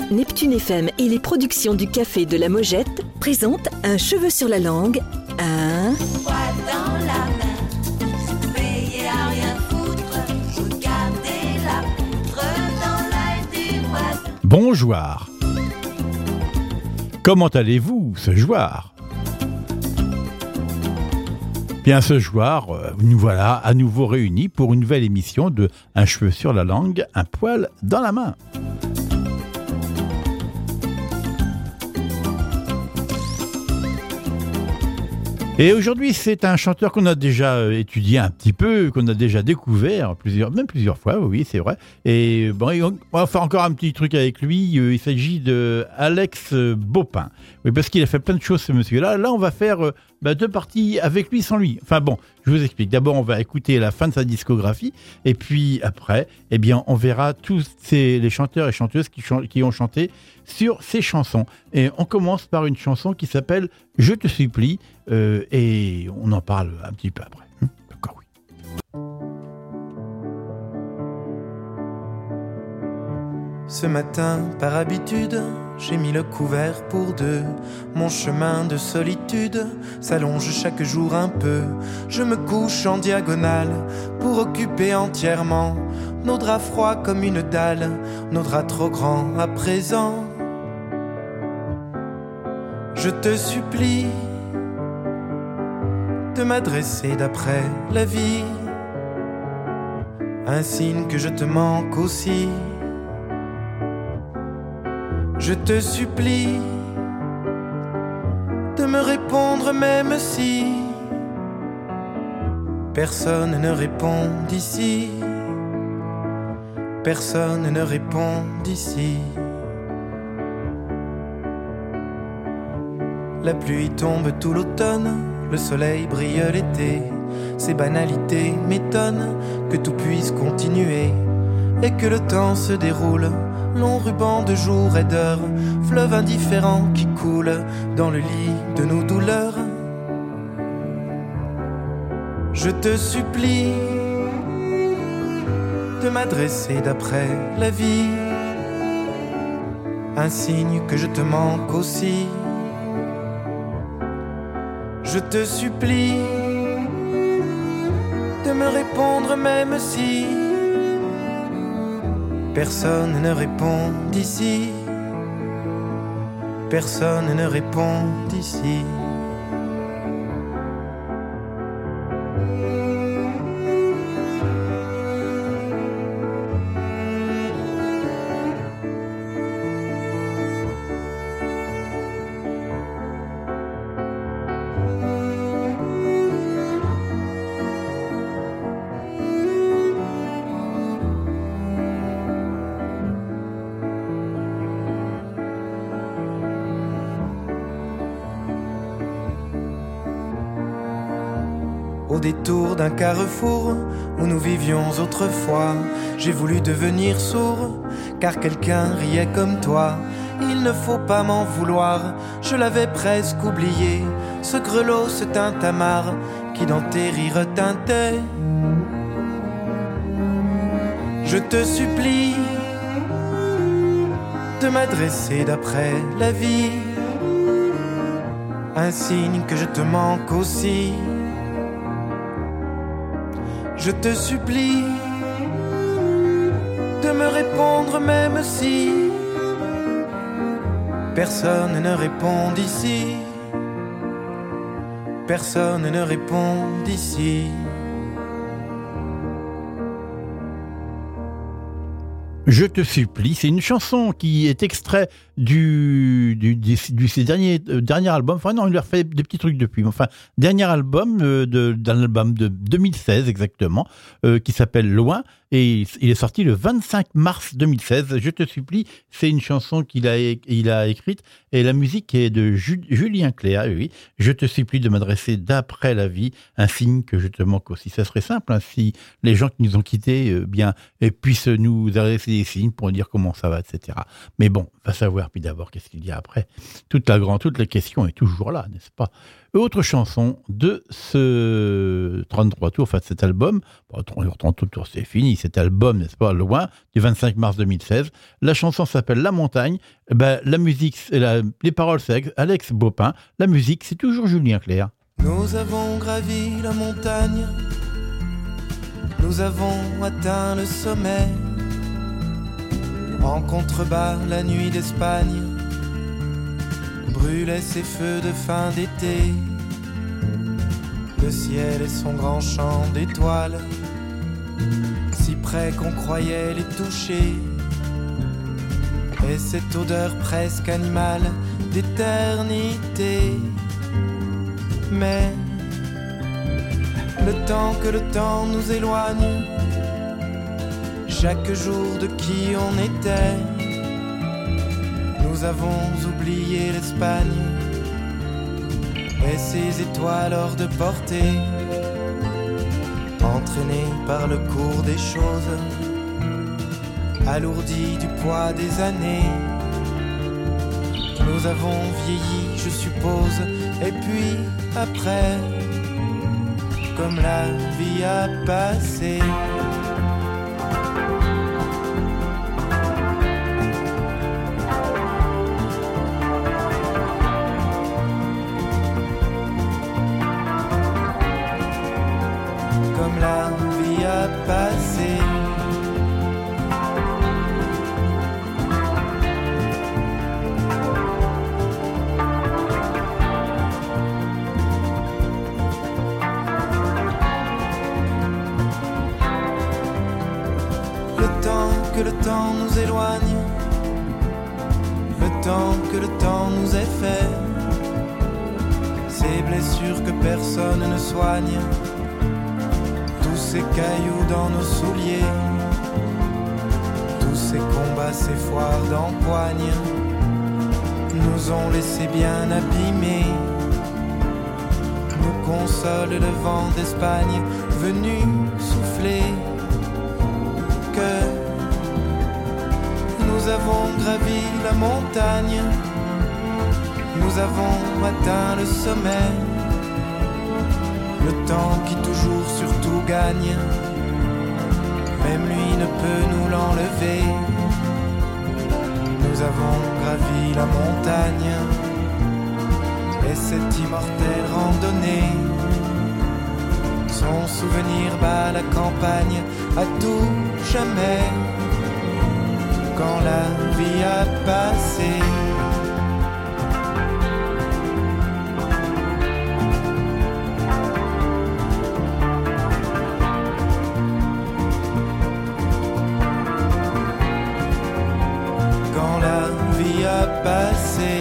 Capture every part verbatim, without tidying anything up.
Neptune F M et les productions du Café de la Mojette présentent Un cheveu sur la langue, un... Poil dans la main, veillez à rien foutre, regardez la poutre dans l'œil du voisin. Bonjour. Comment allez-vous ce soir ? Bien ce soir, nous voilà à nouveau réunis pour une nouvelle émission de Un cheveu sur la langue, un poil dans la main. Et aujourd'hui, c'est un chanteur qu'on a déjà étudié un petit peu, qu'on a déjà découvert plusieurs, même plusieurs fois, oui, c'est vrai. Et bon, on va faire encore un petit truc avec lui. Il s'agit de Alex Baupin. Oui, parce qu'il a fait plein de choses, ce monsieur-là. Là, on va faire bah, deux parties avec lui, sans lui. Enfin bon, je vous explique. D'abord, on va écouter la fin de sa discographie. Et puis après, eh bien, on verra tous ces, les chanteurs et chanteuses qui, ch- qui ont chanté sur ces chansons. Et on commence par une chanson qui s'appelle « Je te supplie euh, » et on en parle un petit peu après. Hum, d'accord, oui. Ce matin, par habitude, j'ai mis le couvert pour deux. Mon chemin de solitude s'allonge chaque jour un peu. Je me couche en diagonale pour occuper entièrement nos draps froids comme une dalle, nos draps trop grands à présent. Je te supplie de m'adresser d'après la vie, un signe que je te manque aussi. Je te supplie de me répondre même si personne ne répond d'ici. Personne ne répond d'ici. La pluie tombe tout l'automne, le soleil brille l'été. Ces banalités m'étonnent, que tout puisse continuer et que le temps se déroule. Long ruban de jours et d'heures, fleuve indifférent qui coule dans le lit de nos douleurs. Je te supplie de m'adresser d'après la vie, un signe que je te manque aussi. Je te supplie de me répondre même si personne ne répond d'ici. Personne ne répond d'ici. Au détour d'un carrefour où nous vivions autrefois, j'ai voulu devenir sourd, car quelqu'un riait comme toi. Il ne faut pas m'en vouloir, je l'avais presque oublié, ce grelot, ce tintamarre qui dans tes rires tintait. Je te supplie de m'adresser d'après la vie, un signe que je te manque aussi. Je te supplie de me répondre même si personne ne répond d'ici. Personne ne répond d'ici. Je te supplie, c'est une chanson qui est extrait du, du, du, du ses derniers, euh, dernier album. Enfin non, il a fait des petits trucs depuis. Enfin, dernier album euh, de, d'un album de deux mille seize exactement, euh, qui s'appelle Loin. Et il est sorti le vingt-cinq mars deux mille seize. Je te supplie, c'est une chanson qu'il a, il a écrite. Et la musique est de Ju- Julien Cléa, oui. Je te supplie de m'adresser d'après la vie, un signe que je te manque aussi. Ça serait simple, hein, si les gens qui nous ont quittés, euh, bien, et puissent nous adresser des signes pour dire comment ça va, et cetera. Mais bon, va savoir l'heure. Puis d'abord, qu'est-ce qu'il y a après ? Toute la grande, toute la question est toujours là, n'est-ce pas ? Autre chanson de ce trente-trois tours, enfin de cet album. Bon, trente-trois tours, c'est fini. Cet album, n'est-ce pas, loin, du vingt-cinq mars deux mille seize. La chanson s'appelle La Montagne. Ben, la musique, la, les paroles, c'est Alex Bopin. La musique, c'est toujours Julien Clerc. Nous avons gravi la montagne, nous avons atteint le sommet. En contrebas, la nuit d'Espagne brûlait ses feux de fin d'été. Le ciel et son grand champ d'étoiles, si près qu'on croyait les toucher. Et cette odeur presque animale d'éternité. Mais le temps que le temps nous éloigne, chaque jour de qui on était, nous avons oublié l'Espagne et ses étoiles hors de portée, entraînés par le cours des choses, alourdis du poids des années. Nous avons vieilli, je suppose, et puis après, comme la vie a passé. Comme la vie a passé. Que le temps nous éloigne, le temps que le temps nous ait fait, ces blessures que personne ne soigne, tous ces cailloux dans nos souliers, tous ces combats, ces foires d'empoigne, nous ont laissé bien abîmés. Nous console le vent d'Espagne venu souffler que nous avons gravi la montagne, nous avons atteint le sommet. Le temps qui toujours surtout gagne, même lui ne peut nous l'enlever. Nous avons gravi la montagne et cette immortelle randonnée. Son souvenir bat la campagne à tout jamais. Quand la vie a passé, quand la vie a passé.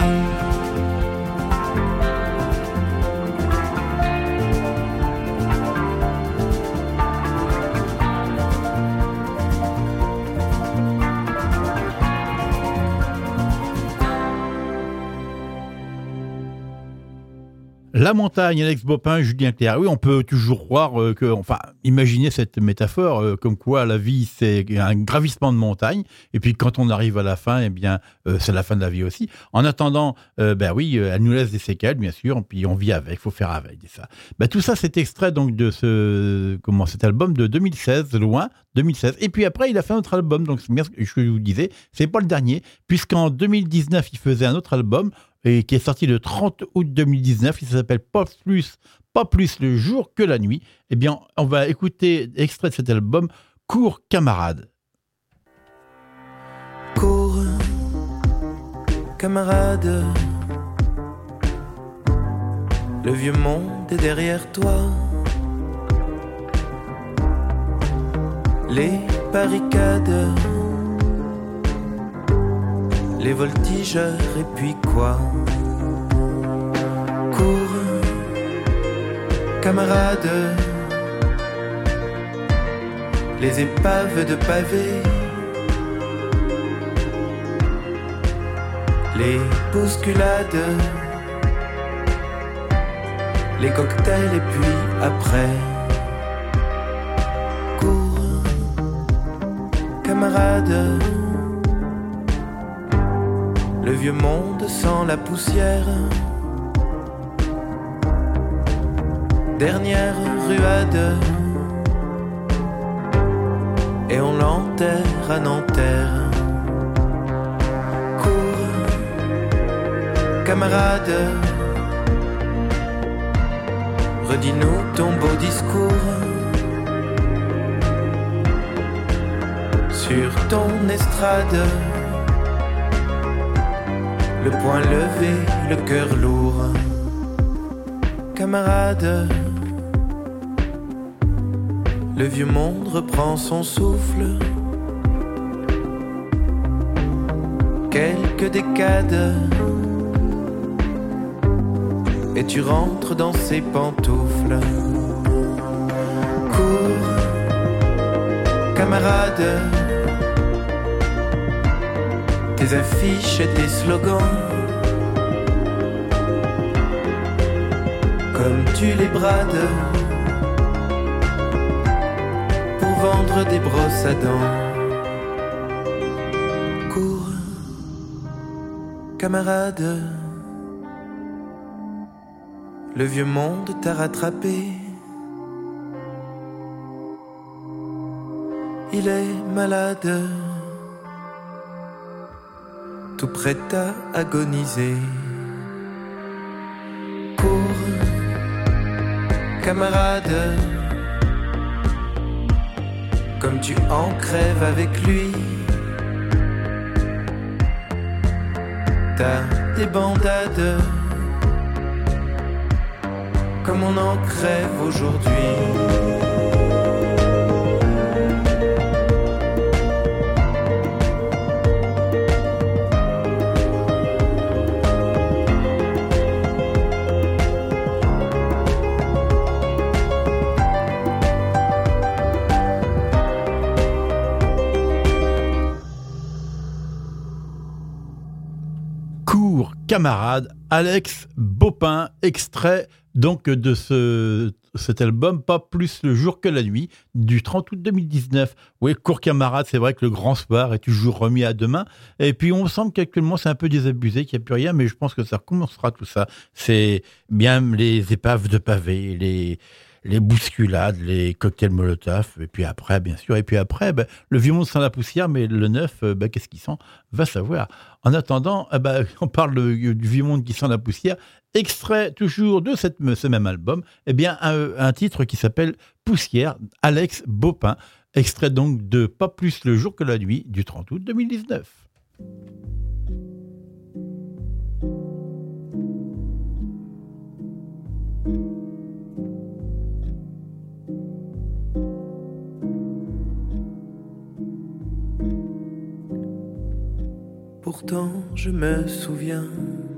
La montagne, Alex Bopin, Julien Clerc. Oui, on peut toujours croire euh, que, enfin, imaginer cette métaphore euh, comme quoi la vie c'est un gravissement de montagne, et puis quand on arrive à la fin, eh bien, euh, c'est la fin de la vie aussi. En attendant, euh, ben oui, elle nous laisse des séquelles, bien sûr, puis on vit avec, faut faire avec, et ça. Ben, tout ça, c'est extrait donc de ce, comment, cet album de deux mille seize, loin, deux mille seize. Et puis après, il a fait un autre album, donc c'est bien ce que je vous disais, c'est pas le dernier, puisqu'en deux mille dix-neuf, il faisait un autre album, et qui est sorti le trente août deux mille dix-neuf. Il s'appelle Pas plus, pas plus le jour que la nuit. Eh bien, on va écouter extrait de cet album, Cours camarade. Cours, camarade, le vieux monde est derrière toi. Les barricades, les voltigeurs et puis quoi? Cours, camarade, les épaves de pavés, les bousculades, les cocktails et puis après. Cours, camarade, Le vieux monde sans la poussière. Dernière ruade. Et on l'enterre à Nanterre. Cours, camarade. Redis-nous ton beau discours. Sur ton estrade. Le poing levé, le cœur lourd. Camarade. Le vieux monde reprend son souffle. Quelques décades. Et tu rentres dans ses pantoufles. Cours, camarade. Tes affiches et tes slogans. Comme tu les brades. Pour vendre des brosses à dents. Cours, camarade. Le vieux monde t'a rattrapé. Il est malade. Tout prêt à agoniser. Cours, camarade. Comme tu en crèves avec lui. T'as des bandades. Comme on en crève aujourd'hui. Cours, camarade, Alex Baupin, extrait donc de ce, cet album Pas plus le jour que la nuit du trente août deux mille dix-neuf. Oui, Cours camarade, c'est vrai que le grand soir est toujours remis à demain. Et puis on semble qu'actuellement c'est un peu désabusé, qu'il n'y a plus rien, mais je pense que ça recommencera tout ça. C'est bien les épaves de pavés, les... les bousculades, les cocktails Molotov, et puis après, bien sûr, et puis après, ben, le vieux monde sans la poussière, mais le neuf, ben, qu'est-ce qu'il sent ? Va savoir. En attendant, eh ben, on parle de, du vieux monde qui sent la poussière, extrait toujours de cette, ce même album, eh bien, un, un titre qui s'appelle Poussière, Alex Baupin, extrait donc de Pas plus le jour que la nuit du trente août deux mille dix-neuf. Pourtant je me souviens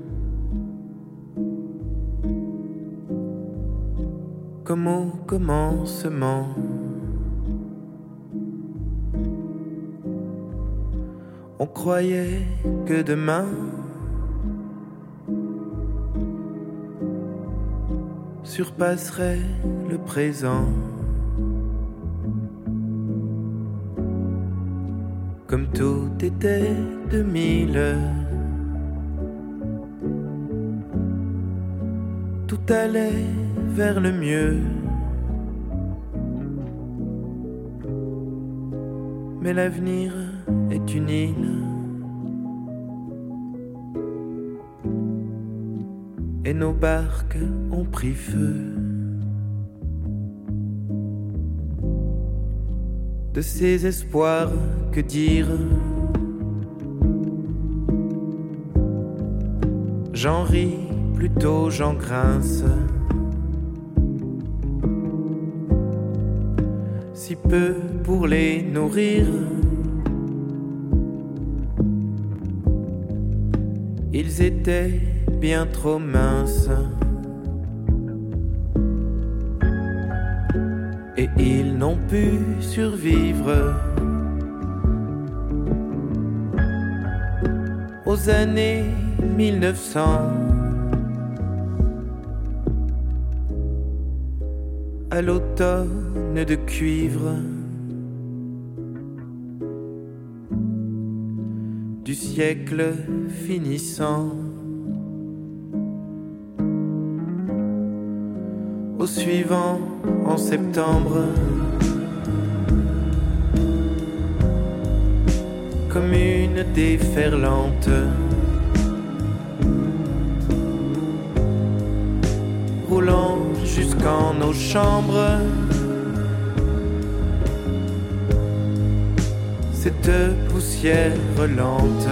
comme au commencement on croyait que demain surpasserait le présent. Comme tout était de mille, tout allait vers le mieux. Mais l'avenir est une île, et nos barques ont pris feu. De ces espoirs, que dire? J'en ris, plutôt j'en grince. Si peu pour les nourrir, ils étaient bien trop minces. Et ils n'ont pu survivre aux années mille neuf cents, à l'automne de cuivre, du siècle finissant. Au suivant, en septembre, comme une déferlante, roulant jusqu'en nos chambres, cette poussière lente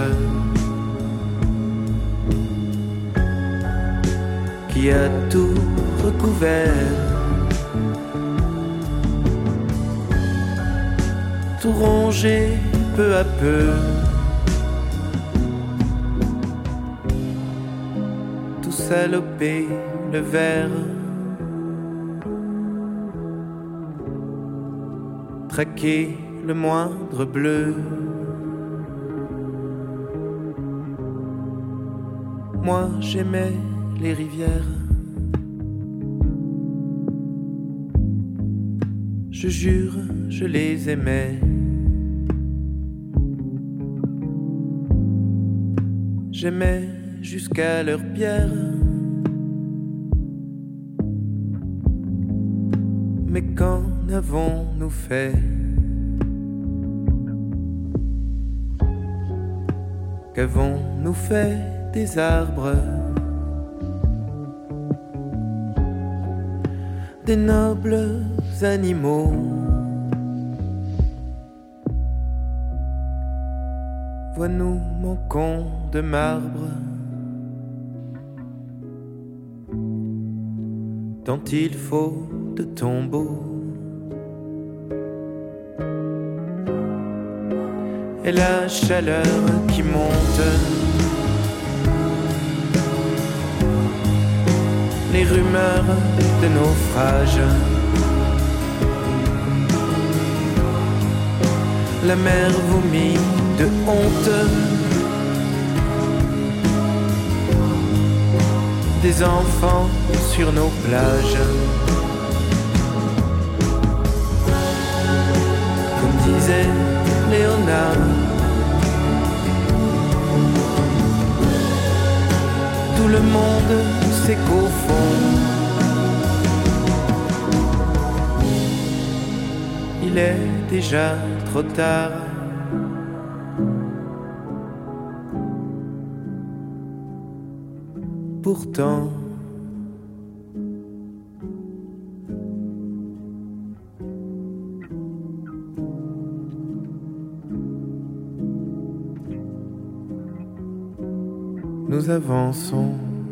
qui a tout recouvert, tout rongé peu à peu, tout salopé le verre, traquer le moindre bleu. Moi j'aimais les rivières, je jure je les aimais. J'aimais jusqu'à leur pierre, mais qu'en avons-nous fait? Qu'avons-nous fait des arbres, des nobles animaux? Vois-nous manquons de marbre, tant il faut de tombeaux. Et la chaleur qui monte, les rumeurs de naufrage, la mer vomit de honte, des enfants sur nos plages. Comme disait Léonard, tout le monde sait qu'au fond, il est déjà trop tard. Pourtant, nous avançons.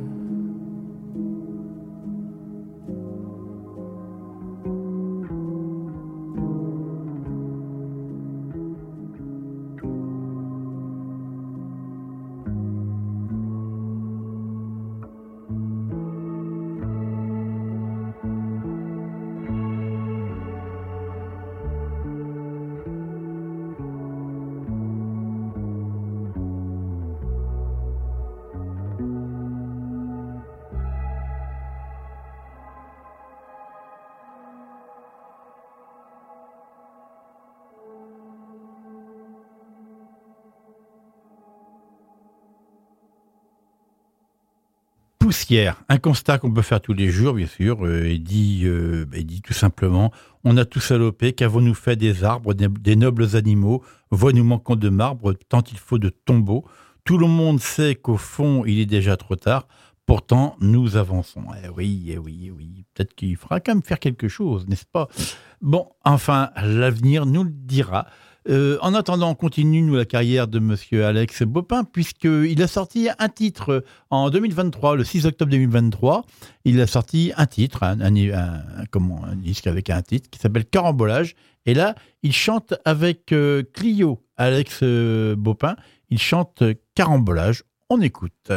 Poussière, un constat qu'on peut faire tous les jours, bien sûr, euh, et dit, euh, et dit tout simplement, on a tout salopé, qu'avons-nous fait des arbres, des, des nobles animaux, voix nous manquons de marbre, tant il faut de tombeaux. Tout le monde sait qu'au fond, il est déjà trop tard, pourtant nous avançons. Eh oui, eh oui, eh oui, peut-être qu'il faudra quand même faire quelque chose, n'est-ce pas? Bon, enfin, l'avenir nous le dira. Euh, en attendant, on continue, nous, la carrière de monsieur Alex Bopin, puisqu'il a sorti un titre en deux mille vingt-trois, le six octobre deux mille vingt-trois. Il a sorti un titre, un, un, un, un, comment, un disque avec un titre qui s'appelle Carambolage. Et là, il chante avec euh, Clio, Alex euh, Bopin. Il chante Carambolage. On écoute.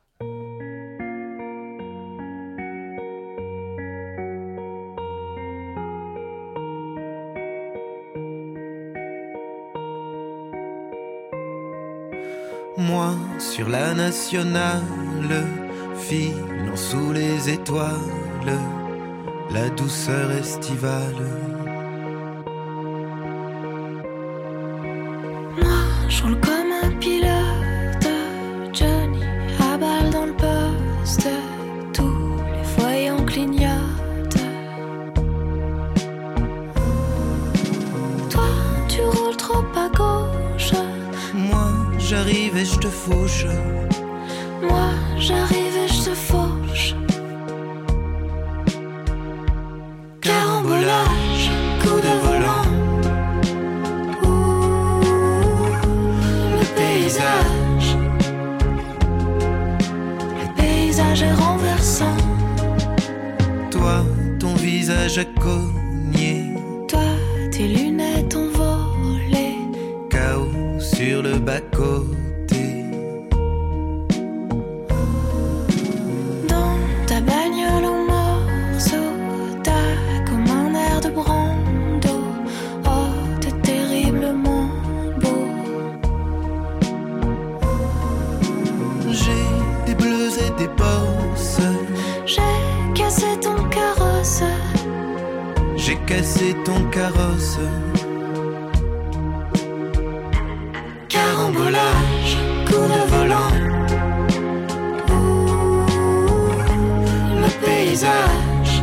Moi sur la nationale, filant sous les étoiles, la douceur estivale. Moi je roule comme un pilote j'arrive et je te fauche. Moi j'arrive et je te fauche. Carambolage, coup de volant. Ouh, le paysage. Le paysage est renversant. Toi, ton visage a cogné. Toi, tes lunettes ont volé. Chaos sur le bas-côté. Dans ta bagnole en morceaux, t'as comme un air de Brando. Oh, t'es terriblement beau. J'ai des bleus et des bosses. J'ai cassé ton carrosse. J'ai cassé ton carrosse. Carambolage, coup de volant. Ouh, le paysage.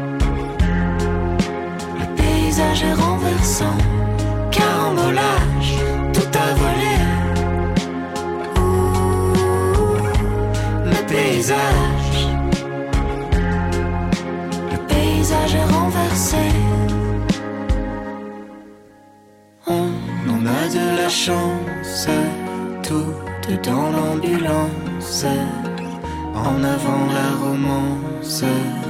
Le paysage est renversant. Carambolage, tout a volé. Ouh, le paysage. Le paysage est renversé. On en a de la chance, toutes dans l'ambulance, en avant la romance.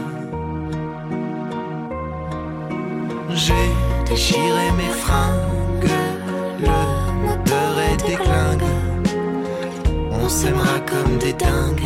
J'ai déchiré mes fringues, le moteur est déglingue. On s'aimera comme des dingues.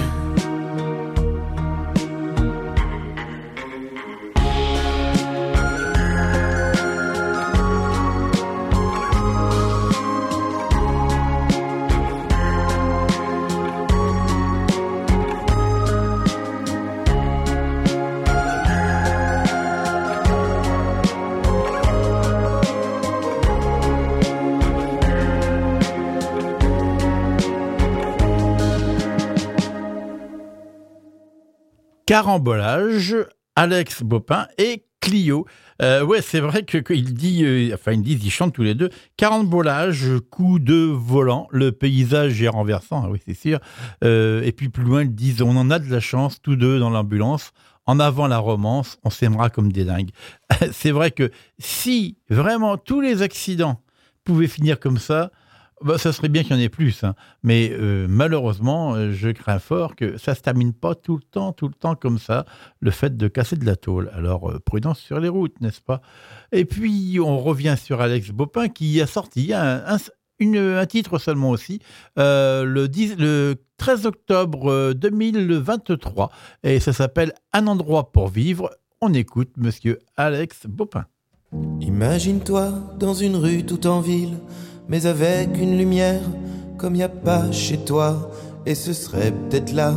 Carambolage, Alex Bopin et Clio. Euh, ouais, c'est vrai que qu'il dit, euh, enfin ils disent, ils chantent tous les deux. Carambolage, coup de volant, le paysage est renversant, oui c'est sûr. Euh, et puis plus loin ils disent, on en a de la chance, tous deux dans l'ambulance. En avant la romance, on s'aimera comme des dingues. C'est vrai que si vraiment tous les accidents pouvaient finir comme ça, bah, ça serait bien qu'il y en ait plus, hein. Mais euh, malheureusement, euh, je crains fort que ça ne se termine pas tout le temps, tout le temps comme ça, le fait de casser de la tôle. Alors, euh, prudence sur les routes, n'est-ce pas? Et puis, on revient sur Alex Bopin qui a sorti un, un, une, un titre seulement aussi, euh, le, dix, le treize octobre deux mille vingt-trois, et ça s'appelle « Un endroit pour vivre ». On écoute monsieur Alex Bopin. Imagine-toi dans une rue tout en ville, mais avec une lumière comme y a pas chez toi, et ce serait peut-être là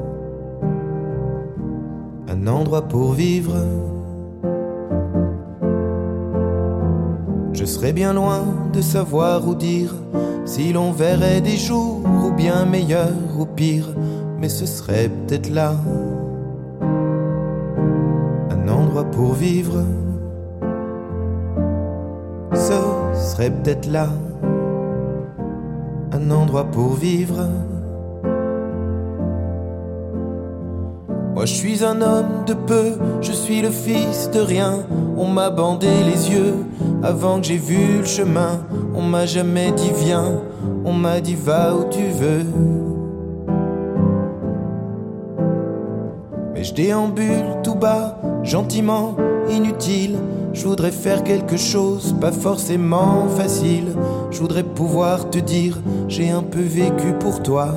un endroit pour vivre. Je serais bien loin de savoir où dire si l'on verrait des jours ou bien meilleurs ou pires, mais ce serait peut-être là un endroit pour vivre. Ce serait peut-être là un endroit pour vivre. Moi je suis un homme de peu, je suis le fils de rien. On m'a bandé les yeux avant que j'ai vu le chemin. On m'a jamais dit viens, on m'a dit va où tu veux. Mais je déambule tout bas, gentiment, inutile. Je voudrais faire quelque chose, pas forcément facile. Je voudrais pouvoir te dire, j'ai un peu vécu pour toi.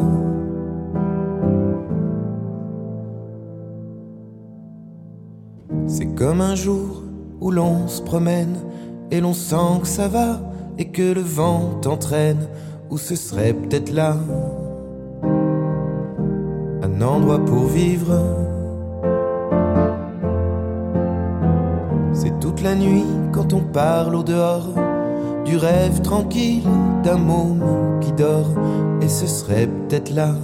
C'est comme un jour où l'on se promène et l'on sent que ça va et que le vent t'entraîne. Où ce serait peut-être là un endroit pour vivre. C'est toute la nuit quand on parle au dehors du rêve tranquille d'un môme qui dort. Et ce serait peut-être là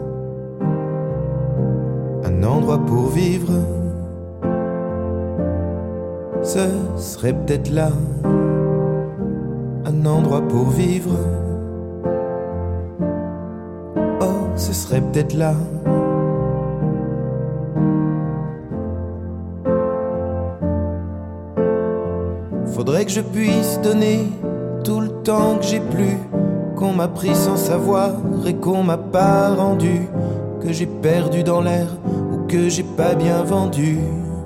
un endroit pour vivre. Ce serait peut-être là un endroit pour vivre. ce serait peut-être là. Faudrait que je puisse donner tout le temps que j'ai plus, qu'on m'a pris sans savoir et qu'on m'a pas rendu, que j'ai perdu dans l'air ou que j'ai pas bien vendu.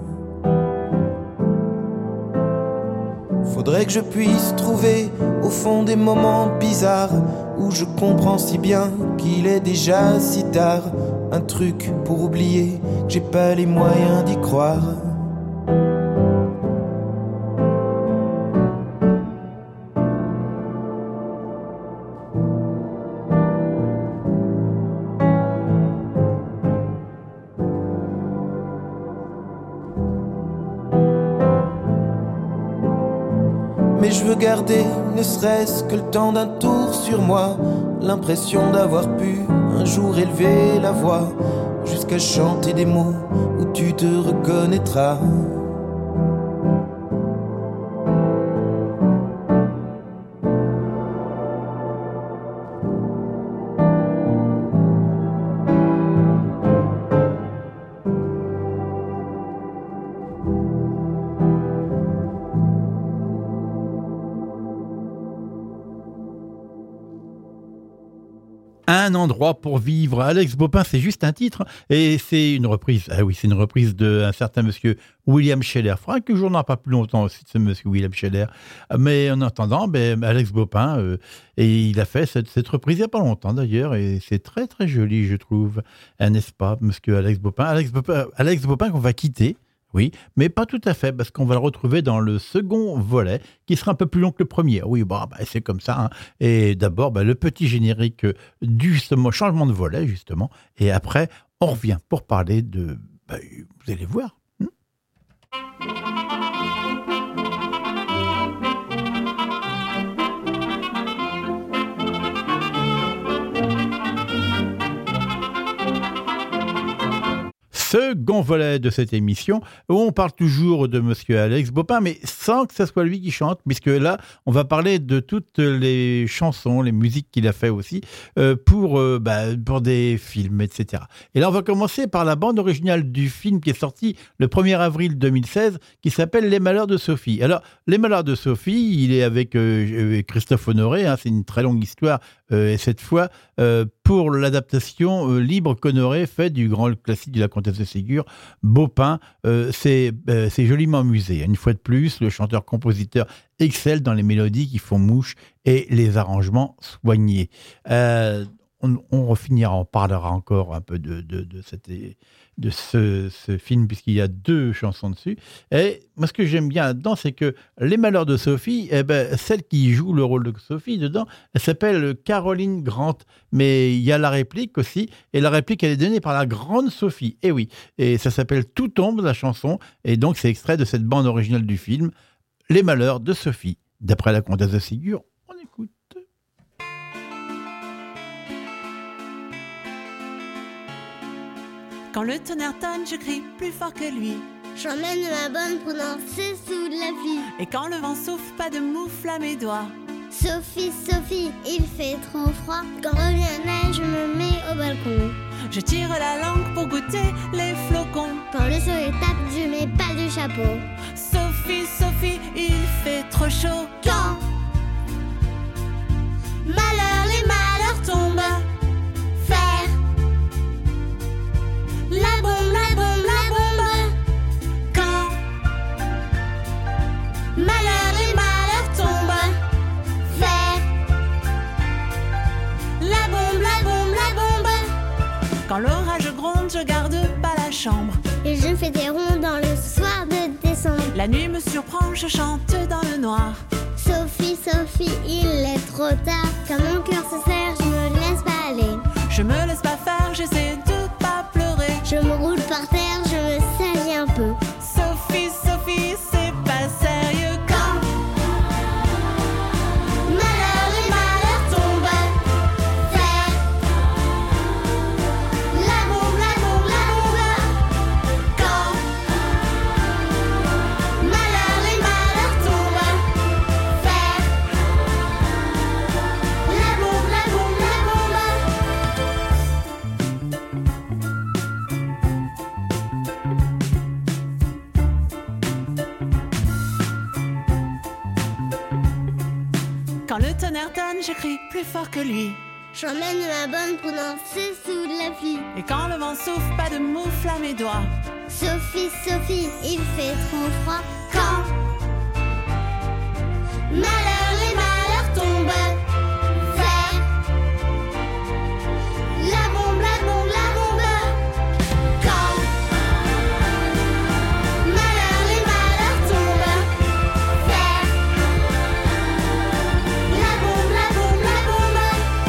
Faudrait que je puisse trouver au fond des moments bizarres où je comprends si bien qu'il est déjà si tard, un truc pour oublier que j'ai pas les moyens d'y croire. Mais je veux garder, ne serait-ce que le temps d'un tour sur moi, l'impression d'avoir pu un jour élever la voix, jusqu'à chanter des mots où tu te reconnaîtras. Un endroit pour vivre. Alex Baupin, c'est juste un titre et c'est une reprise. Ah oui, c'est une reprise d'un certain monsieur William Scheller. Il faudra que je n'en pas plus longtemps aussi de ce monsieur William Scheller. Mais en attendant, ben, Alex Baupin, euh, et il a fait cette, cette reprise il n'y a pas longtemps d'ailleurs et c'est très très joli, je trouve. Hein, n'est-ce pas, monsieur Alex Baupin? Alex Baupin, Alex Baupin qu'on va quitter. Oui, mais pas tout à fait, parce qu'on va le retrouver dans le second volet, qui sera un peu plus long que le premier. Oui, bon, bah, c'est comme ça. Hein. Et d'abord, bah, le petit générique du justement, changement de volet, justement. Et après, on revient pour parler de... Bah, vous allez voir. Hein. Second volet de cette émission, où on parle toujours de monsieur Alex Baupin, mais sans que ce soit lui qui chante, puisque là, on va parler de toutes les chansons, les musiques qu'il a fait aussi, euh, pour, euh, bah, pour des films, et cetera. Et là, on va commencer par la bande originale du film qui est sorti le premier avril deux mille seize, qui s'appelle Les Malheurs de Sophie. Alors, Les Malheurs de Sophie, il est avec euh, Christophe Honoré, hein, c'est une très longue histoire, euh, et cette fois, euh, pour l'adaptation euh, libre qu'Honoré fait du grand classique de la Comtesse de Ségur, Baupin, euh, c'est, euh, c'est joliment amusé. Une fois de plus, le chanteur-compositeur excelle dans les mélodies qui font mouche et les arrangements soignés. Euh, on, on finira, on parlera encore un peu de, de, de, cette, de ce, ce film, puisqu'il y a deux chansons dessus. Et moi, ce que j'aime bien là-dedans, c'est que Les Malheurs de Sophie, eh ben, celle qui joue le rôle de Sophie dedans, elle s'appelle Caroline Grant. Mais il y a la réplique aussi, et la réplique, elle est donnée par la grande Sophie. Et oui, et ça s'appelle Tout tombe, la chanson, et donc c'est extrait de cette bande originale du film, Les Malheurs de Sophie. D'après la Comtesse de Ségur, on écoute. Quand le tonnerre tonne, je crie plus fort que lui. J'emmène ma bonne pour danser sous la pluie. Et quand le vent souffle, pas de moufle à mes doigts. Sophie, Sophie, il fait trop froid. Quand revient la neige, je me mets au balcon. Je tire la langue pour goûter les flocons. Quand le soleil tape, je mets pas de chapeau. Sophie, Sophie, il fait trop chaud. Quand malheur, les malheurs tombent. faire La bombe, la bombe, la bombe. Quand malheur, les malheurs tombent. faire La bombe, la bombe, la bombe. Quand l'orage gronde, je garde pas la chambre. et je fais des ronds dans le soir de décembre. La nuit me surprend, je chante dans le noir. Sophie, Sophie, il est trop tard. Quand mon cœur se serre, je me laisse pas aller. Je me laisse pas faire, j'essaie de pas pleurer. Je me roule par terre, je me salis un peu. Sophie, Sophie, c'est pas sérieux quand Malheur et malheur tombent. Faire la bombe, la bombe, la bombe. quand Malheur et malheur tombent. Faire La bombe, la bombe, la bombe. quand le tonnerre tonne, je crie plus fort que lui. J'emmène ma bonne pour danser sous la pluie. Et quand le vent souffle, pas de moufle à mes doigts. Sophie, Sophie, il fait trop froid. Quand malheur, les malheurs tombent, faire la bombe, la bombe, la bombe. Quand malheur, les malheurs tombent, faire la bombe, la bombe, la bombe.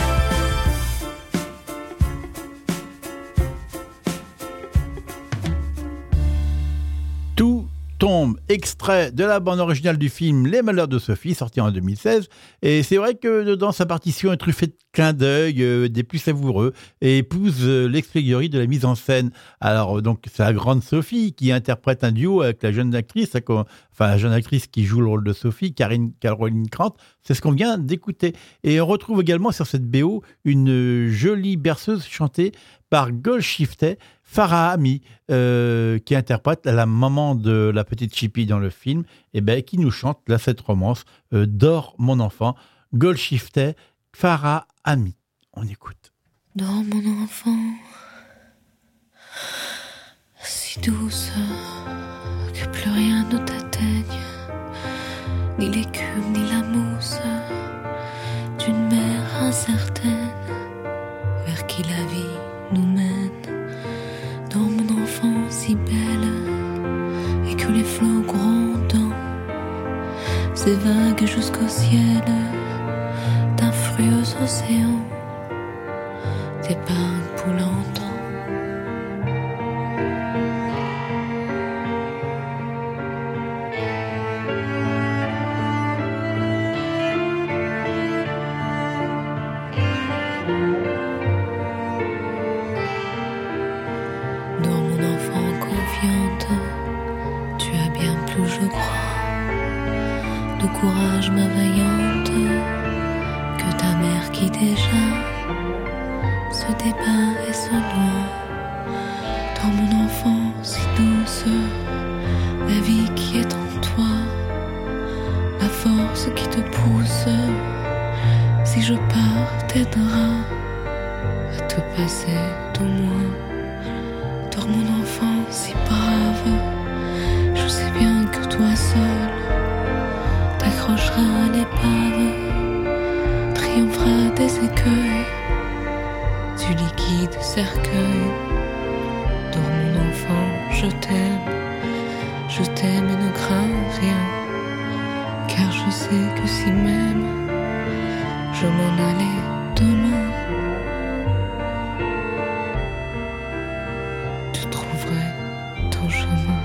Tout tombe, extrait de la bande originale du film Les Malheurs de Sophie, sorti en deux mille seize. Et c'est vrai que dedans, sa partition est truffée de clins d'œil, euh, des plus savoureux, et épouse euh, l'expédieurie de la mise en scène. Alors, donc, c'est la grande Sophie qui interprète un duo avec la jeune actrice, enfin, la jeune actrice qui joue le rôle de Sophie, Karine Caroline Krantz. C'est ce qu'on vient d'écouter. Et on retrouve également sur cette B O une jolie berceuse chantée par Golshifteh Farahani, euh, qui interprète la maman de la petite Chippy dans le film, et ben, qui nous chante là cette romance euh, Dors mon enfant, Golshifteh Farahani. On écoute. Dors mon enfant, si douce que plus rien ne t'atteigne, ni l'écume ni la mousse d'une mer incertaine vers qui la vie nous mène. Dors mon enfant si belle et que les flots grondants s'évaguent jusqu'au ciel d'un frueux océan t'épargne pour longtemps. Courage, ma vaillante, que ta mère qui déjà se débat et se noie. Dans mon enfant si douce, la vie qui est en toi, la force qui te pousse, si je pars t'aidera à te passer de moi. Dans mon enfant si brave, je sais bien que toi seul t'accrochera à l'épave, triomphera des écueils du liquide cercueil. Dors mon enfant, je t'aime, je t'aime et ne crains rien, car je sais que si même je m'en allais demain, tu trouverais ton chemin.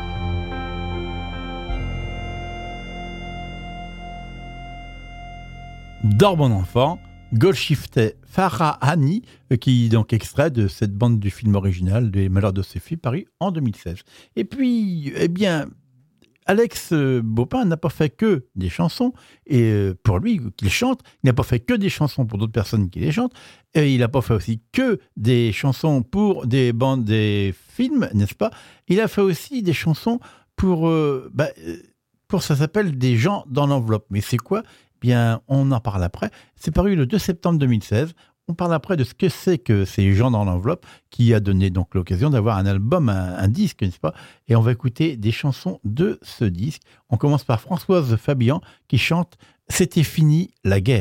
Dors mon enfant, Golshifteh Farahani, qui donc extrait de cette bande du film original des Malheurs de Sophie, paru en deux mille seize. Et puis, eh bien, Alex Baupin n'a pas fait que des chansons, et pour lui, qu'il chante, il n'a pas fait que des chansons pour d'autres personnes qui les chantent, et il n'a pas fait aussi que des chansons pour des bandes, des films, n'est-ce pas? Il a fait aussi des chansons pour, euh, bah, pour ça s'appelle Des gens dans l'enveloppe. Mais c'est quoi? Bien, on en parle après. C'est paru le deux septembre deux mille seize. On parle après de ce que c'est que ces gens dans l'enveloppe, qui a donné donc l'occasion d'avoir un album, un, un disque, n'est-ce pas? Et on va écouter des chansons de ce disque. On commence par Françoise Fabian qui chante « C'était fini la guerre ».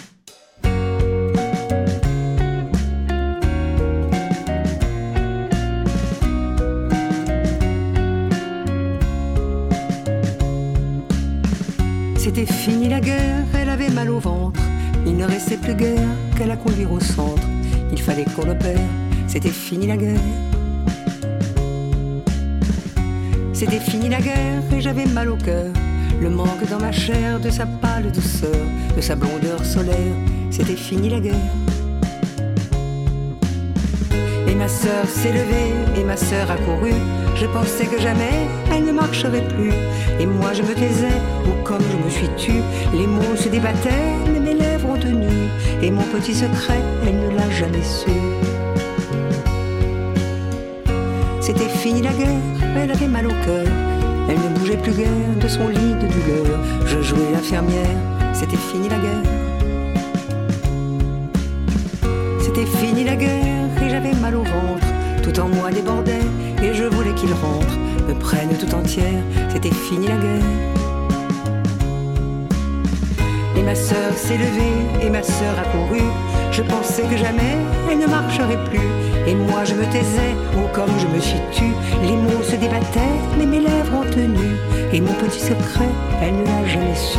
C'était fini la guerre, elle avait mal au ventre. Il ne restait plus guère qu'à la conduire au centre. Il fallait qu'on opère, c'était fini la guerre. C'était fini la guerre et j'avais mal au cœur. Le manque dans ma chair de sa pâle douceur, de sa blondeur solaire. C'était fini la guerre. Et ma sœur s'est levée et ma sœur a couru. Je pensais que jamais elle ne marcherait plus. Et moi je me taisais, ou comme je me suis tue. Les mots se débattaient, mais mes lèvres ont tenu. Et mon petit secret, elle ne l'a jamais su. C'était fini la guerre, elle avait mal au cœur. Elle ne bougeait plus guère de son lit de douleur. Je jouais l'infirmière, c'était fini la guerre. C'était fini la guerre et j'avais mal au ventre. Tout en moi débordait et je voulais qu'il rentre, me prenne tout entière, c'était fini la guerre. Et ma sœur s'est levée et ma sœur a couru. Je pensais que jamais elle ne marcherait plus. Et moi je me taisais, oh comme je me suis tue. Les mots se débattaient, mais mes lèvres ont tenu. Et mon petit secret, elle ne l'a jamais su.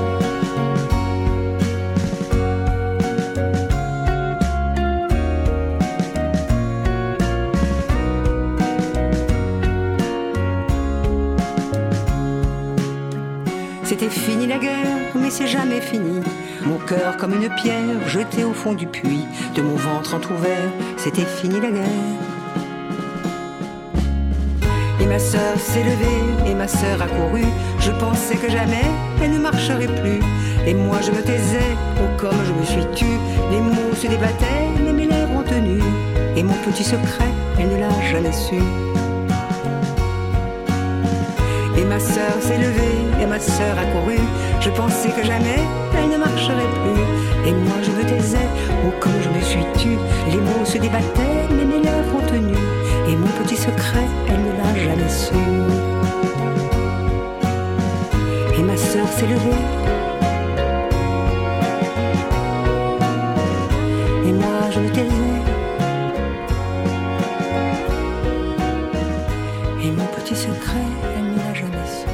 C'était fini la guerre, mais c'est jamais fini. Mon cœur comme une pierre jetée au fond du puits. De mon ventre entrouvert, c'était fini la guerre. Et ma sœur s'est levée et ma sœur a couru. Je pensais que jamais elle ne marcherait plus. Et moi je me taisais, oh comme je me suis tue. Les mots se débattaient, mais mes lèvres ont tenu. Et mon petit secret, elle ne l'a jamais su. Et ma sœur s'est levée et ma sœur a couru. Je pensais que jamais elle ne marcherait plus. Et moi je me taisais, oh comme je me suis tue. Les mots se débattaient, mais mes lèvres ont tenu. Et mon petit secret, elle ne l'a jamais su. Et ma sœur s'est levée. Et moi je me taisais. Et mon petit secret, elle ne l'a jamais su.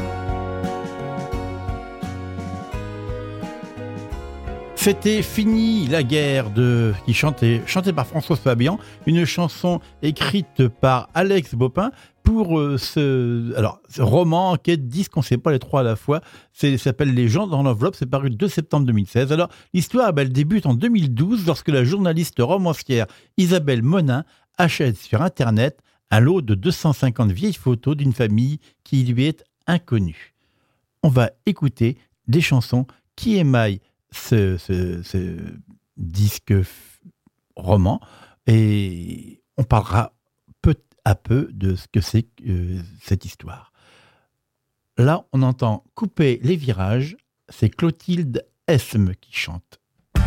C'était fini la guerre de qui chantait chantée par Françoise Fabian, une chanson écrite par Alex Bopin pour euh, ce alors ce roman, enquête, disque, on ne sait pas les trois à la fois. C'est ça s'appelle Les gens dans l'enveloppe, c'est paru le deux septembre deux mille seize. Alors l'histoire, ben, elle débute en deux mille douze lorsque la journaliste romancière Isabelle Monin achète sur internet un lot de deux cent cinquante vieilles photos d'une famille qui lui est inconnue. On va écouter des chansons qui émaillent ce, ce, ce disque f- roman et on parlera peu à peu de ce que c'est euh, cette histoire. Là, on entend Couper les virages, c'est Clotilde Esme qui chante.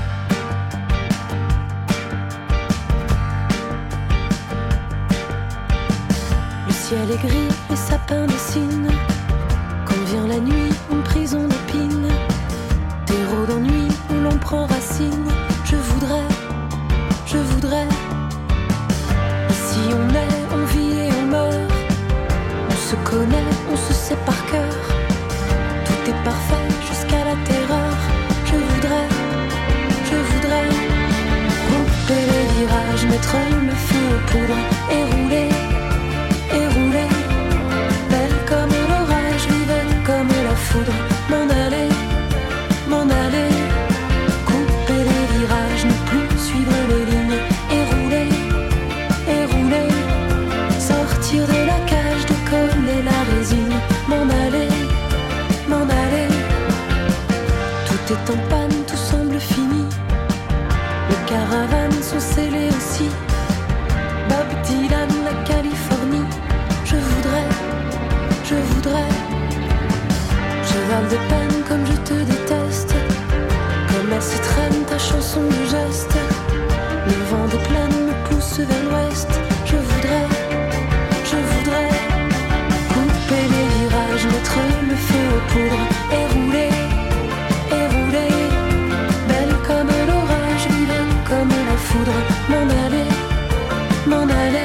Le ciel est gris, les sapins dessinent. Quand vient la nuit, une prison d'épines. Terreau d'ennui où l'on prend racine. Je voudrais, je voudrais. Ici on est, on vit et on meurt. On se connaît, on se sait par cœur. Tout est parfait jusqu'à la terreur. Je voudrais, je voudrais couper les virages, mettre le feu aux poudres et rouler. Et rouler, belle comme l'orage, vivait comme la foudre, m'en aller, m'en aller, couper les virages, ne plus suivre les lignes, et rouler, et rouler, sortir de la cage, décoller la résine, m'en aller, m'en aller, tout est en panne, tout semble fini, les caravanes sont scellées aussi, Bob Dylan, la Californie. Je voudrais, je voudrais. Cheval de peine comme je te déteste. Comme la citrine, ta chanson de geste. Le vent des plaines me pousse vers l'ouest. Je voudrais, je voudrais couper les virages, mettre le feu aux poudres et rouler, et rouler. Belle comme l'orage, vivant comme la foudre. M'en aller, m'en aller.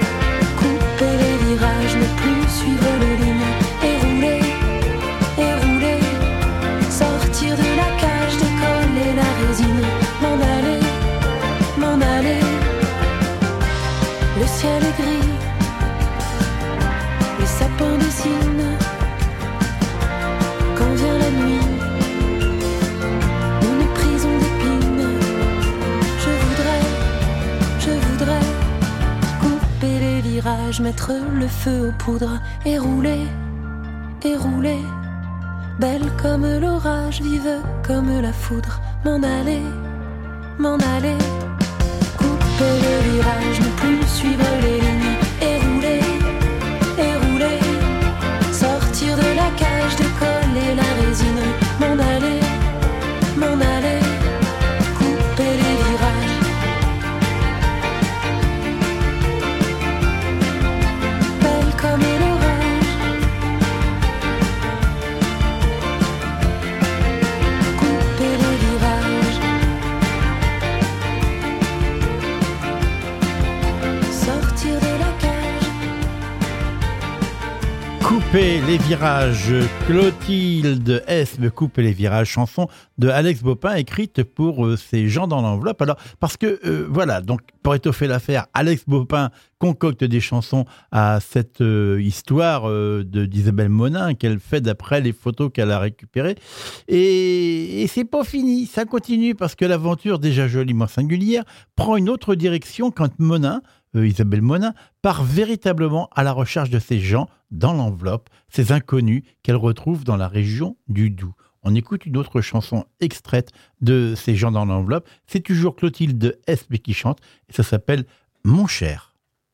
Ne plus suivre les lignes et rouler, et rouler, sortir de la cage, décoller la résine, m'en aller, m'en aller. Le ciel est gris, les sapins dessinent. Quand vient la nuit, une prison d'épines. Je voudrais, je voudrais couper les virages, mettre le feu aux poudres et rouler, et rouler. Belle comme l'orage, vive comme la foudre, m'en aller, m'en aller. Couper les virages, ne plus suivre les lignes et rouler, et rouler. Sortir de la cage, décoller la résine, m'en aller, Couper les virages, Clotilde S me couper les virages, chanson de Alex Bopin écrite pour euh, ces gens dans l'enveloppe. Alors parce que euh, voilà, donc pour étoffer l'affaire, Alex Bopin concocte des chansons à cette euh, histoire euh, de d'Isabelle Monin qu'elle fait d'après les photos qu'elle a récupérées. Et, et c'est pas fini, ça continue parce que l'aventure déjà joliment singulière prend une autre direction quand Monin, euh, Isabelle Monin, part véritablement à la recherche de ces gens dans l'enveloppe, ces inconnus qu'elle retrouve dans la région du Doubs. On écoute une autre chanson extraite de ces gens dans l'enveloppe. C'est toujours Clotilde S qui chante et ça s'appelle « Mon cher ».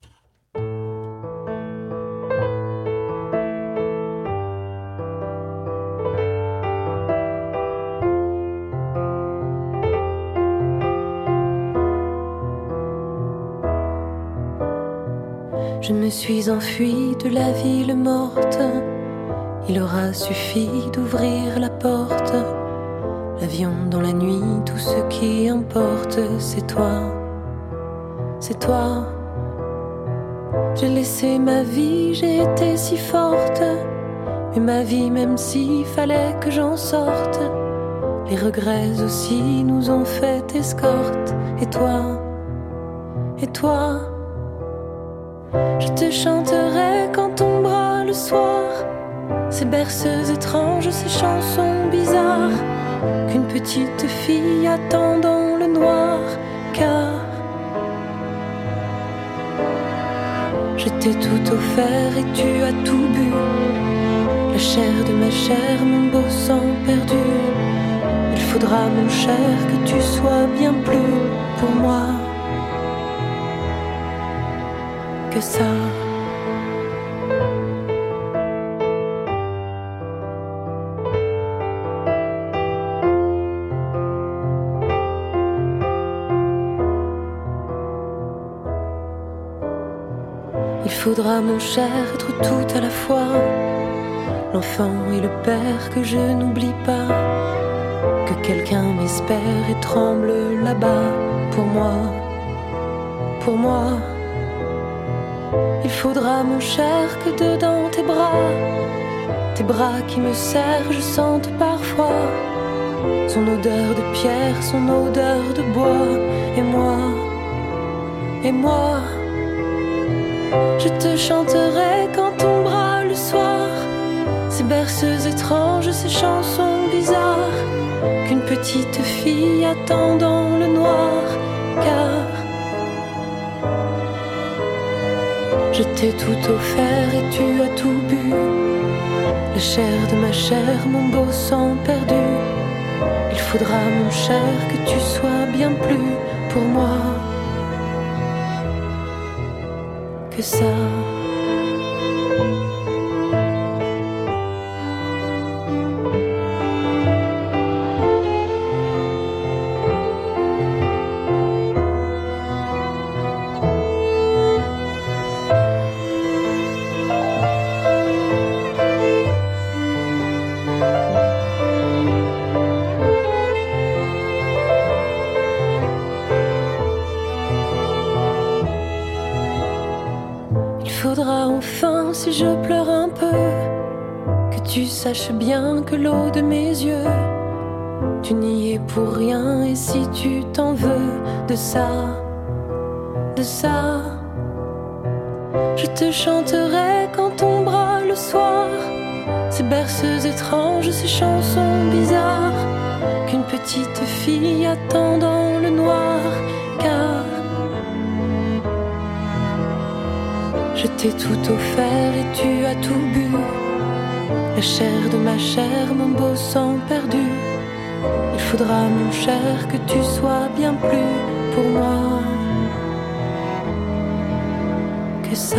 Je me suis enfuie de la ville morte. Il aura suffi d'ouvrir la porte. L'avion dans la nuit, tout ce qui importe, c'est toi, c'est toi. J'ai laissé ma vie, j'ai été si forte. Mais ma vie, même s'il fallait que j'en sorte, les regrets aussi nous ont fait escorte. Et toi, et toi, je te chanterai quand ton bras le soir, ces berceuses étranges, ces chansons bizarres qu'une petite fille attend dans le noir. Car je t'ai tout offert et tu as tout bu, la chair de ma chair, mon beau sang perdu. Il faudra, mon cher, que tu sois bien plus pour moi que ça. Il faudra, mon cher, être tout à la fois, l'enfant et le père que je n'oublie pas, que quelqu'un m'espère et tremble là-bas pour moi, pour moi. Il faudra, mon cher, que dedans tes bras, tes bras qui me serrent, je sente parfois son odeur de pierre, son odeur de bois. Et moi, et moi, je te chanterai quand ton bras le soir, ces berceuses étranges, ces chansons bizarres qu'une petite fille attend dans le noir. Car je t'ai tout offert et tu as tout bu, la chair de ma chair, mon beau sang perdu. Il faudra, mon cher, que tu sois bien plus pour moi que ça. Si je pleure un peu, que tu saches bien que l'eau de mes yeux, tu n'y es pour rien. Et si tu t'en veux de ça, de ça, je te chanterai quand ton bras le soir, ces berceuses étranges, ces chansons bizarres qu'une petite fille attend dans le noir. Car je t'ai tout offert et tu as tout bu, la chair de ma chair, mon beau sang perdu. Il faudra, mon cher, que tu sois bien plus pour moi que ça.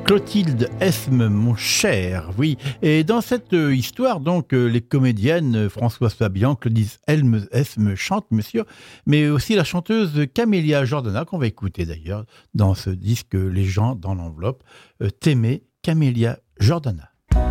Clotilde Esme, mon cher, oui. Et dans cette euh, histoire, donc, euh, les comédiennes euh, Françoise Fabian, Claudine Esme, Esme chantent, monsieur, mais aussi la chanteuse Camélia Jordana, qu'on va écouter d'ailleurs dans ce disque Les gens dans l'enveloppe. Euh, T'aimer, Camélia Jordana.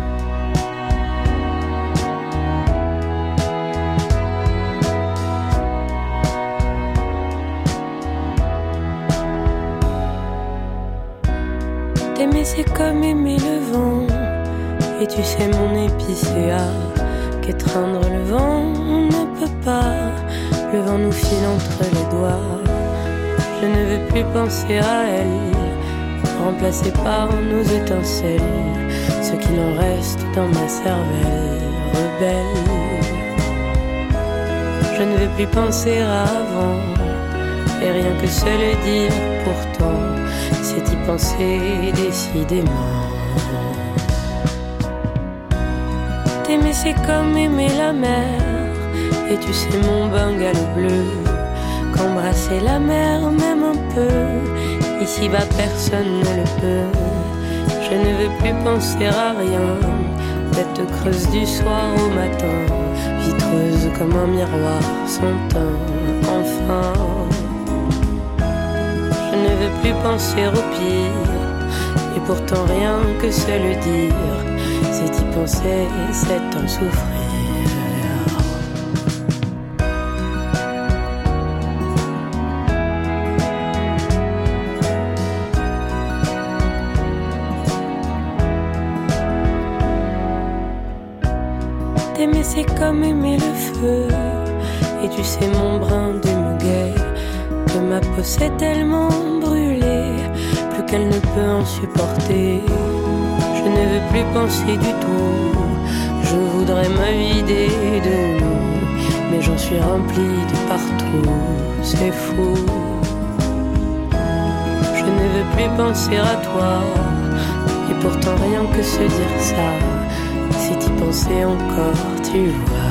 T'aimer c'est comme aimer le vent, et tu sais mon épicéa, qu'étreindre le vent on ne peut pas, le vent nous file entre les doigts. Je ne veux plus penser à elle, remplacée par nos étincelles, ce qu'il en reste dans ma cervelle rebelle. Je ne veux plus penser à avant, et rien que se le dire pourtant, c'est y penser décidément. T'aimer c'est comme aimer la mer, et tu sais mon bungalow bleu, qu'embrasser la mer même un peu, ici-bas personne ne le peut. Je ne veux plus penser à rien, tête creuse du soir au matin, vitreuse comme un miroir sans teint, enfin. Je ne veux plus penser au pire, et pourtant rien que se le dire, c'est y penser, c'est en souffrir. T'aimer c'est comme aimer le feu, et tu sais mon brin de muguet, que ma peau s'est tellement brûlée, plus qu'elle ne peut en supporter. Je ne veux plus penser du tout, je voudrais me vider de nous, mais j'en suis remplie de partout, c'est fou. Je ne veux plus penser à toi, et pourtant rien que se dire ça, c'est y penser encore, tu vois.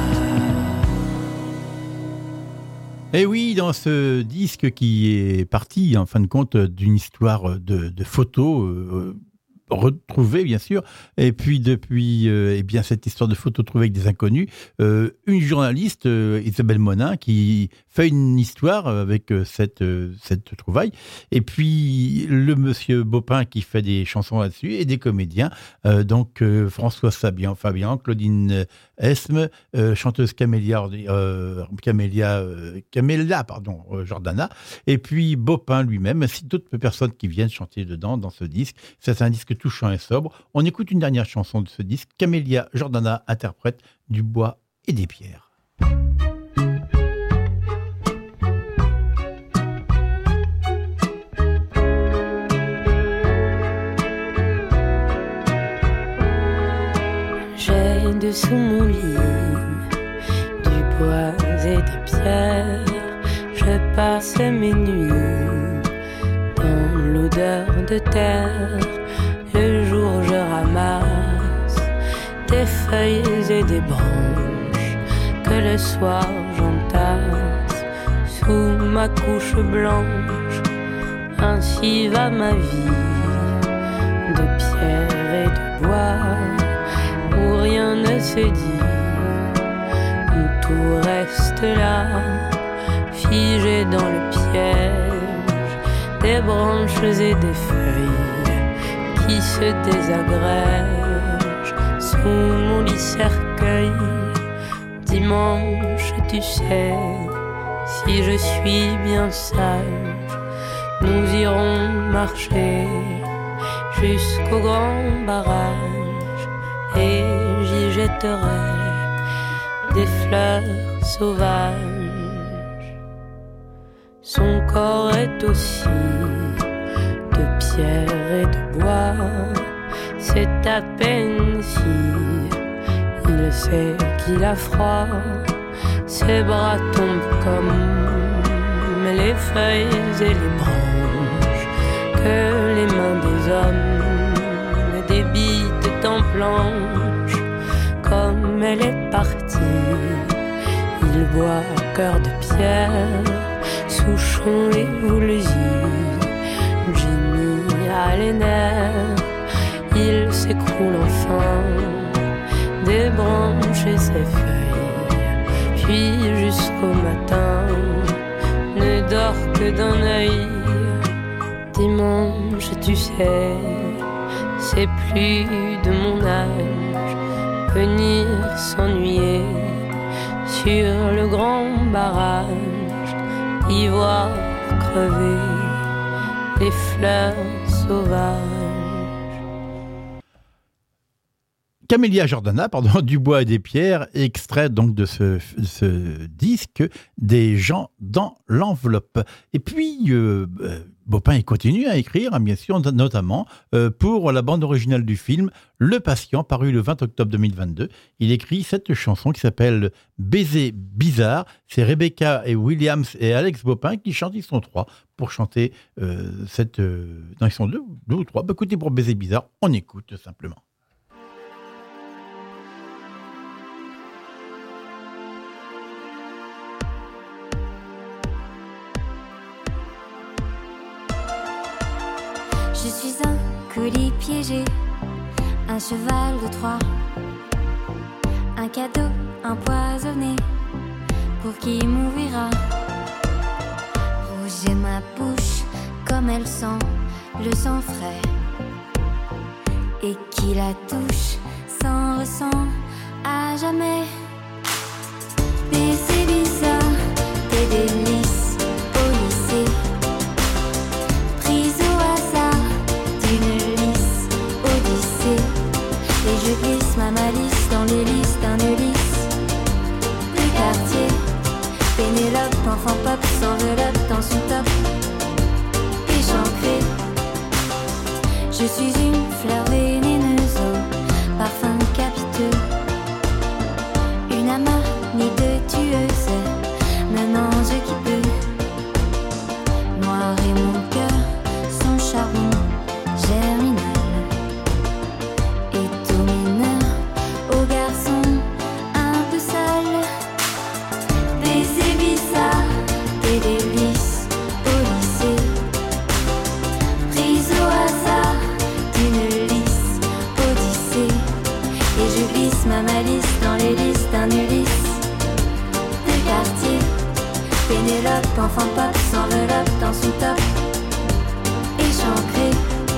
Et oui, dans ce disque qui est parti, en fin de compte, d'une histoire de, de photos euh, retrouvées, bien sûr, et puis depuis euh, eh bien, cette histoire de photos trouvées avec des inconnus, euh, une journaliste, euh, Isabelle Monin, qui fait une histoire avec euh, cette, euh, cette trouvaille, et puis le monsieur Bopin qui fait des chansons là-dessus, et des comédiens, euh, donc euh, Françoise Fabian, Fabian, Claudine Esme, euh, chanteuse Camélia, euh, Camélia, euh, Camélia pardon, euh, Jordana, et puis Bopin lui-même, ainsi d'autres personnes qui viennent chanter dedans, dans ce disque. C'est un disque touchant et sobre. On écoute une dernière chanson de ce disque. Camélia Jordana interprète Du bois et des pierres. J'ai dessous mon lit du bois et des pierres. Je passe mes nuits dans l'odeur de terre. Le jour je ramasse des feuilles et des branches que le soir j'entasse sous ma couche blanche. Ainsi va ma vie de pierre et de bois, où rien ne se dit, où tout reste là, figé dans le piège des branches et des feuilles qui se désagrègent sous mon lit cercueil. Dimanche, tu sais, si je suis bien sage, nous irons marcher jusqu'au grand barrage, et j'y jetterai des fleurs sauvages. Son corps est aussi de pierre et de bois, c'est à peine si il sait qu'il a froid. Ses bras tombent comme les feuilles et les branches que les mains des hommes débitent en planches. Comme elle est partie, il boit cœur de pierre, Souchon et Woolsey, Jimmy a les nerfs. il s'écroule enfin des branches et ses feuilles, puis jusqu'au matin ne dort que d'un œil. Dimanche, tu sais, c'est plus de mon âge, venir s'ennuyer sur le grand barrage, y voir crever les fleurs sauvages. Camélia Jordana, pardon, du bois et des pierres, extrait donc de ce, ce disque Des gens dans l'enveloppe. Et puis, euh, Baupin il continue à écrire, hein, bien sûr, notamment euh, pour la bande originale du film Le Patient, paru le vingt octobre deux mille vingt-deux. Il écrit cette chanson qui s'appelle Baiser bizarre. C'est Rebecca et Williams et Alex Baupin qui chantent, ils sont trois pour chanter euh, cette... Euh, non, ils sont deux, deux ou trois. Bah, écoutez, pour Baiser bizarre, on écoute simplement. Je suis un colis piégé, un cheval de Troie, un cadeau empoisonné, pour qui m'ouvrira. Rouge est ma bouche, comme elle sent le sang frais, et qui la touche s'en ressent à jamais. Mais c'est bizarre, tes délices au lycée, prise au hasard d'une lisse odyssée. Et je glisse ma malice dans les listes d'un Ulysse de quartier. Pénélope, enfant pop, s'enveloppe dans son top échancré. Je suis une fleur vénéneuse au parfum capiteux, une amanie de tueuse, me mange qui peut. Noir et mon cœur, son charbon germinal, et tout mineur au garçon un peu sale. Baiser bizarre, des délices au lycée, prise au hasard d'une lisse odyssée. Et je glisse ma malice dans les listes d'un Ulysse de quartier. Pénélope, enfant pop, s'enveloppe dans son top échancré.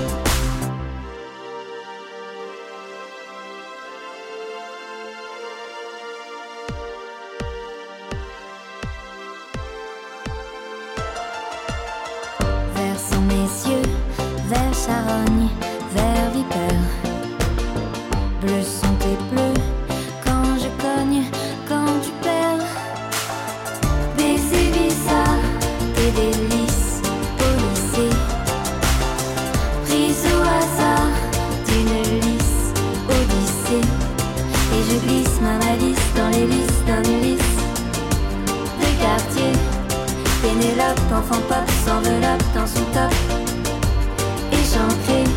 Vers son messieurs, vers charogne, vers vipère, bleus sont tes bleus quand je cogne, quand tu perds. Baiser bizarre, tes délices au lycée, prise au hasard d'une lisse odyssée. Et je glisse ma malice dans les listes d'un Ulysse de quartier. Pénélope, enfant pop, s'enveloppe dans son top échancré.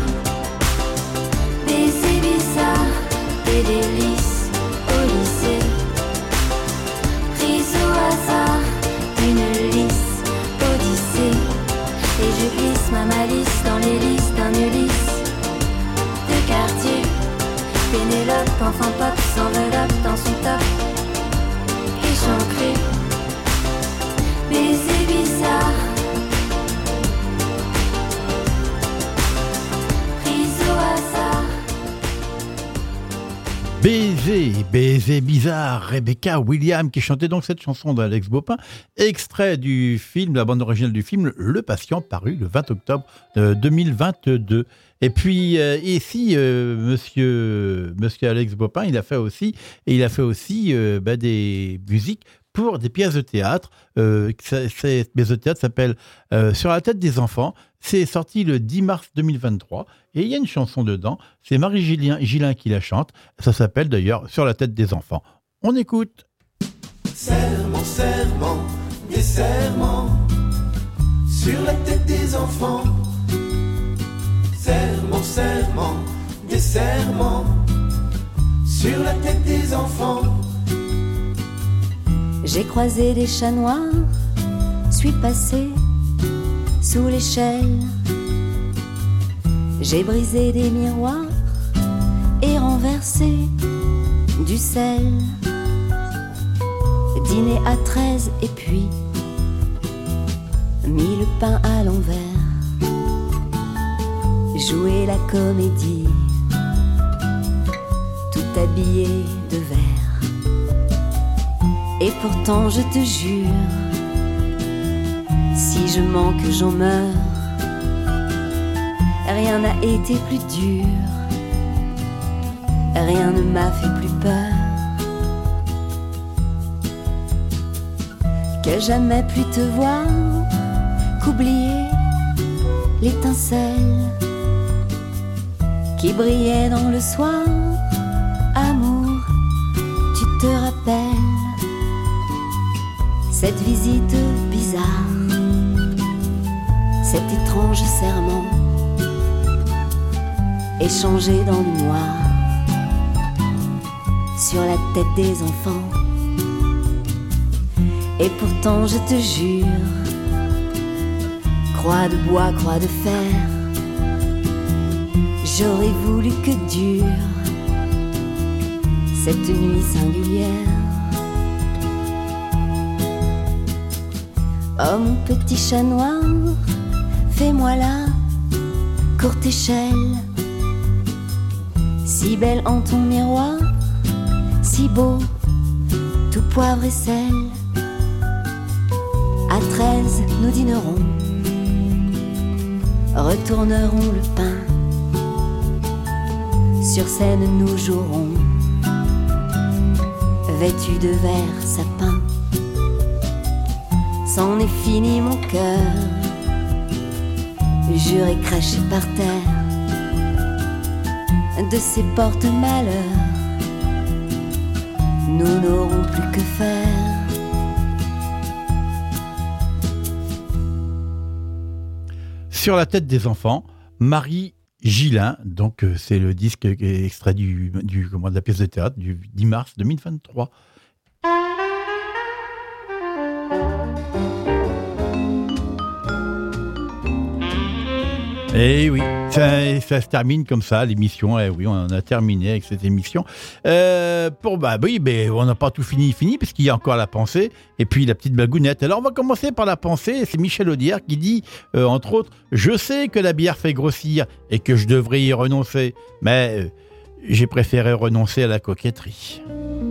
Baiser bizarre, des délices au lycée, prise au hasard d'une lisse odyssée. Et je glisse ma malice dans les listes d'un Ulysse de quartier. Pénélope, enfant pop, s'enveloppe dans son top échancré. Baiser bizarre, prise au hasard. Baiser, baiser bizarre, Rebecca Williams qui chantait donc cette chanson d'Alex Baupin, extrait du film, la bande originale du film Le Patient, paru le vingt octobre deux mille vingt-deux. Et puis euh, ici, euh, monsieur, monsieur Alex Baupin, il a fait aussi, et il a fait aussi euh, bah, des musiques pour des pièces de théâtre. Euh, cette pièce de théâtre s'appelle euh, Sur la tête des enfants. C'est sorti le dix mars deux mille vingt-trois. Et il y a une chanson dedans. C'est Marie Gillin, Gillin qui la chante. Ça s'appelle d'ailleurs Sur la tête des enfants. On écoute. Serment, serment, des serments sur la tête des enfants. Serment, serment, des serments sur la tête des enfants. J'ai croisé des chats noirs, suis passé sous l'échelle. J'ai brisé des miroirs et renverser du sel. Dîner à treize et puis mis le pain à l'envers. Jouer la comédie, tout habillé de vert. Et pourtant je te jure, si je manque j'en meurs. Rien n'a été plus dur, rien ne m'a fait plus peur que jamais plus te voir, qu'oublier l'étincelle qui brillait dans le soir. Amour, tu te rappelles cette visite bizarre, cet étrange serment échangé dans le noir sur la tête des enfants. Et pourtant je te jure, croix de bois, croix de fer, j'aurais voulu que dure cette nuit singulière. Oh mon petit chat noir, fais-moi la courte échelle, si belle en ton miroir, si beau, tout poivre et sel. À treize, nous dînerons, retournerons le pain. Sur scène, nous jouerons, vêtus de vert sapin. C'en est fini mon cœur, juré craché par terre. De ces porte-malheurs, nous n'aurons plus que faire. Sur la tête des enfants, Marie Gillin, donc euh, c'est le disque extrait du, du, comment, de la pièce de théâtre du dix mars deux mille vingt-trois. Et oui, ça, ça se termine comme ça, l'émission. Eh oui, on en a terminé avec cette émission. Euh, pour, bah oui, mais on n'a pas tout fini, fini, parce qu'il y a encore la pensée et puis la petite blagounette. Alors, on va commencer par la pensée. C'est Michel Audière qui dit, euh, entre autres, « Je sais que la bière fait grossir et que je devrais y renoncer, mais euh, j'ai préféré renoncer à la coquetterie. »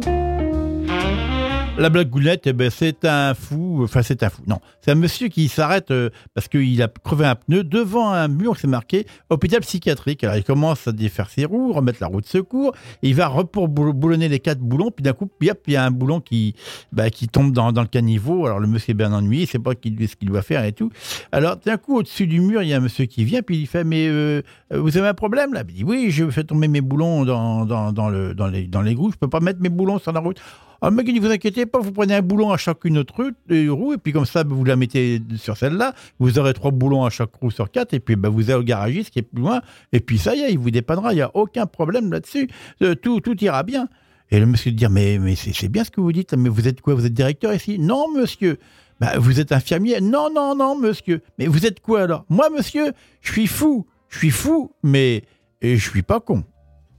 La blagounette, eh ben, c'est un fou, enfin c'est un fou, non, c'est un monsieur qui s'arrête euh, parce qu'il a crevé un pneu devant un mur qui s'est marqué hôpital psychiatrique. Alors il commence à défaire ses roues, remettre la roue de secours, et il va pour boulonner les quatre boulons, puis d'un coup, puis hop, il y a un boulon qui, bah, qui tombe dans, dans le caniveau. Alors le monsieur est bien ennuyé, il ne sait pas ce qu'il doit faire et tout. Alors d'un coup, au-dessus du mur, il y a un monsieur qui vient, puis il fait, mais euh, vous avez un problème là? Il dit, oui, je fais tomber mes boulons dans, dans, dans, le, dans, les, dans les roues, je ne peux pas mettre mes boulons sur la route. Alors, le mec, il dit, vous inquiétez pas, vous prenez un boulon à chacune autre roue, et puis comme ça, vous la mettez sur celle-là, vous aurez trois boulons à chaque roue sur quatre, et puis bah, vous allez au garagiste qui est plus loin, et puis ça y est, il vous dépannera, il n'y a aucun problème là-dessus, euh, tout, tout ira bien. Et le monsieur dit, mais, mais c'est, c'est bien ce que vous dites, mais vous êtes quoi? Vous êtes directeur ici? Non, monsieur. Bah, vous êtes infirmier? Non, non, non, monsieur. Mais vous êtes quoi alors? Moi, monsieur, je suis fou, je suis fou, mais et je suis pas con.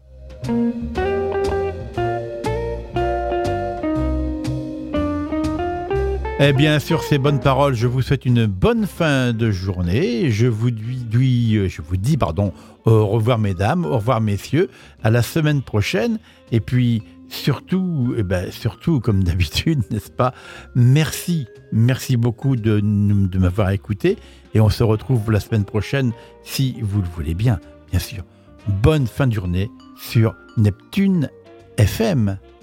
Eh bien, sur ces bonnes paroles, je vous souhaite une bonne fin de journée. Je vous dis, je vous dis pardon, au revoir mesdames, au revoir messieurs, à la semaine prochaine. Et puis, surtout, eh ben, surtout comme d'habitude, n'est-ce pas? Merci, merci beaucoup de, de m'avoir écouté. Et on se retrouve la semaine prochaine, si vous le voulez bien, bien sûr. Bonne fin de journée sur Neptune F M.